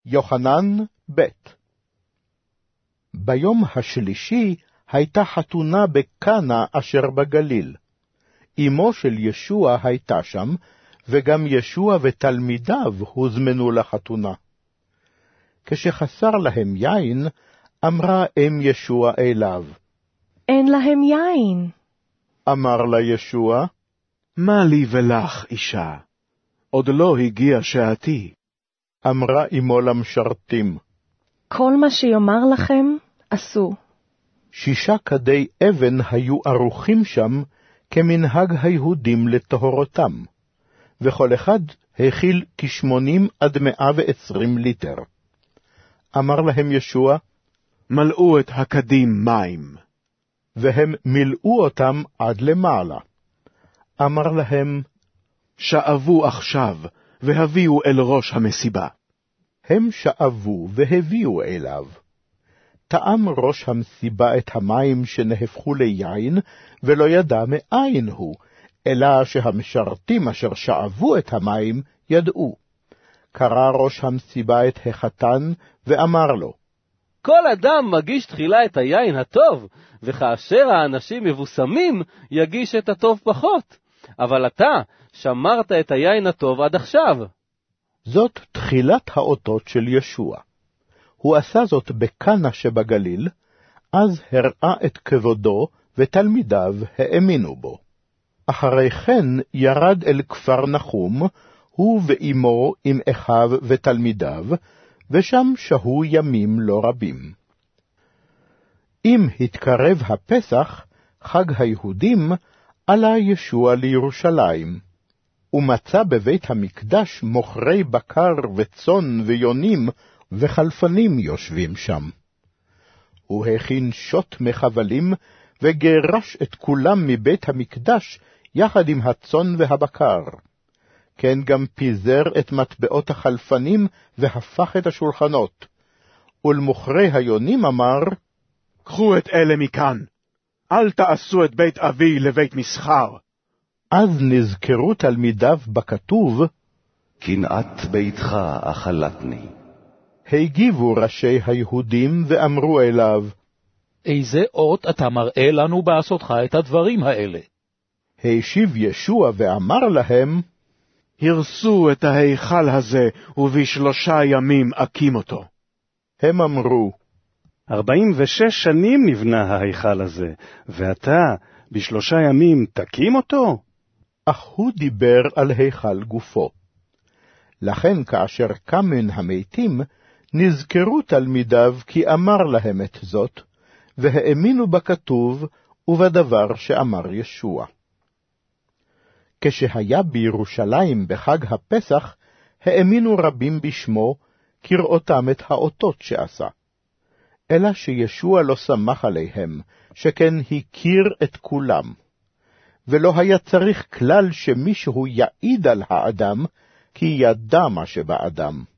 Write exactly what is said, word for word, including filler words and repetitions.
יוחנן ב' ביום השלישי הייתה חתונה בקנה אשר בגליל. אמו של ישוע הייתה שם, וגם ישוע ותלמידיו הוזמנו לחתונה. כשחסר להם יין, אמרה אם ישוע אליו, אין להם יין. אמר לה ישוע, מה לי ולך, אישה? עוד לא הגיע שעתי. אמרה אמו למשרתים, כל מה שיאמר לכם, עשו. שישה כדי אבן היו ערוכים שם, כמנהג היהודים לטהרותם, וכל אחד הכיל כשמונים עד מאה ועשרים ליטר. אמר להם ישוע, מלאו את הקדים מים. והם מילאו אותם עד למעלה. אמר להם, שאבו עכשיו, והביאו אל ראש המסיבה. הם שאבו והביאו אליו. טעם ראש המסיבה את המים שנהפכו ליין, ולא ידע מאין הוא, אלא שהמשרתים אשר שאבו את המים ידעו. קרא ראש המסיבה את החתן, ואמר לו, כל אדם מגיש תחילה את היין הטוב, וכאשר האנשים מבוסמים, יגיש את הטוב פחות. אבל אתה שמרת את היין הטוב עד עכשיו. זאת תחילת האותות של ישוע. הוא עשה זאת בקנה שבגליל, אז הראה את כבודו, ותלמידיו האמינו בו. אחרי כן ירד אל כפר נחום, הוא ואמו עם אחיו ותלמידיו, ושם שהו ימים לא רבים. אם התקרב הפסח, חג היהודים, עלה ישוע לירושלים, ומצא בבית המקדש מוכרי בקר וצאן ויונים וחלפנים יושבים שם. הוא הכין שוט מחבלים, וגרש את כולם מבית המקדש יחד עם הצאן והבקר. כן גם פיזר את מטבעות החלפנים והפך את השולחנות. ולמוכרי היונים אמר, קחו את אלה מכאן, אל תעשו את בית אבי לבית מסחר. אז נזכרו תלמידיו בכתוב, קנאת ביתך אכלתני. הגיבו ראשי היהודים ואמרו אליו, איזה אות אתה מראה לנו בעשותך את הדברים האלה? השיב ישוע ואמר להם, הרסו את ההיכל הזה, ובשלושה ימים אקים אותו. הם אמרו, ארבעים ושש שנים נבנה ההיכל הזה, ואתה בשלושה ימים תקים אותו? אך הוא דיבר על היכל גופו. לכן כאשר קם מן המתים, נזכרו תלמידיו כי אמר להם את זאת, והאמינו בכתוב ובדבר שאמר ישוע. כשהיה בירושלים בחג הפסח, האמינו רבים בשמו, כראותם את האותות שעשה. אלא שישוע לא שמח עליהם, שכן הכיר את כולם. ולא היה צריך כלל שמישהו יעיד על האדם, כי ידע מה שבאדם.